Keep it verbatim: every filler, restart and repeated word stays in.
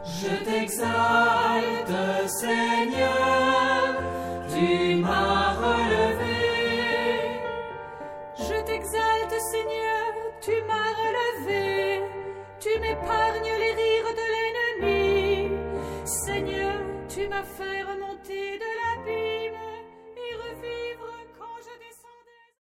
Je t'exalte, Seigneur, tu m'as relevé. Je t'exalte, Seigneur, tu m'as relevé. Tu m'épargnes les rires de l'ennemi. Seigneur, tu m'as fait remonter de la